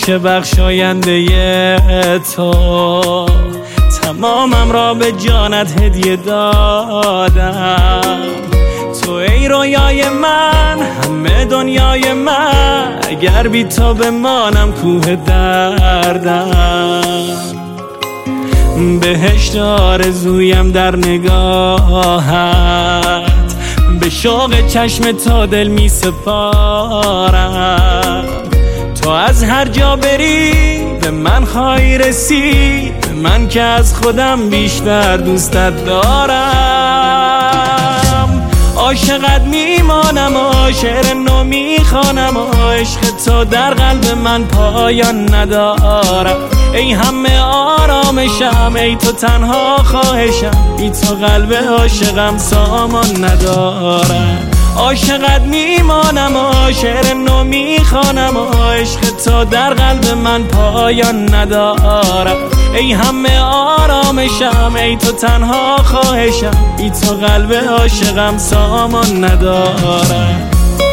باشه بخشاینده تو، تمامم را به جانت هدیه دادم. تو ای رویای من، همه دنیای من، اگر بی تو بمانم کوه دردم. بهشت آرزویم در نگاهت، به شوق چشم تو دل می سپارم. تو از هر جا بری به من خواهی رسید، به من که از خودم بیشتر دوستت دارم. عاشقت میمانم و شعر نو میخوانم و عشق تو در قلب من پایان ندارم. ای همه آرامشم، ای تو تنها خواهشم، بی تو قلب عاشقم سامان ندارم. عاشقت میمانم و شعر نو میخوانم و عشق تو در قلب من پایان ندارم. ای همه آرامشم، ای تو تنها خواهشم، بی تو قلب عاشقم سامان ندارم.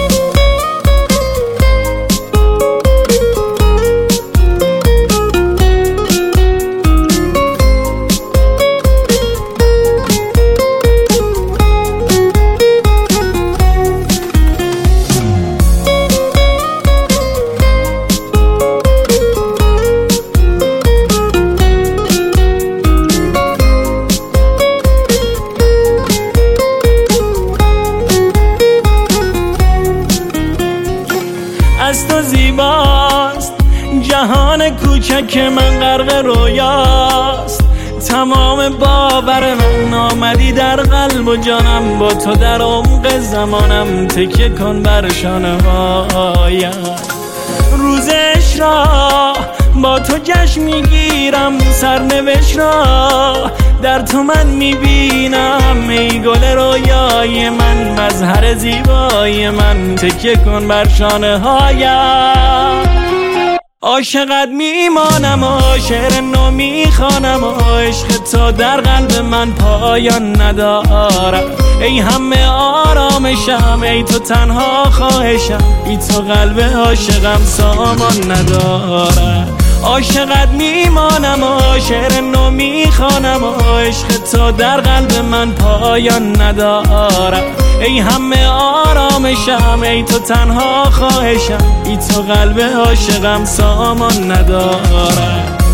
از تو زیباست جهان کوچک من، غرق رویاست تمام باور من. آمدی در قلب و جانم، با تو در عمق زمانم، تکیه کن بر شانه هایم. روز عشق با تو جشن میگیرم، سرنوشت را در تو من میبینم. ای گل رویای من، مظهر زیبای من، تکیه کن بر شانه هایم. عاشقت میمانم و شعر نو میخوانم و عشق تو در قلب من پایان ندارم. ای همه آرامشم، ای تو تنها خواهشم، بی تو قلب عاشقم سامان ندارم. عاشقت میمانم و شعر نو میخوانم و عشق تو در قلب من پایان ندارم. ای همه آرامشم، ای تو تنها خواهشم، بی تو قلب عاشقم سامان ندارم.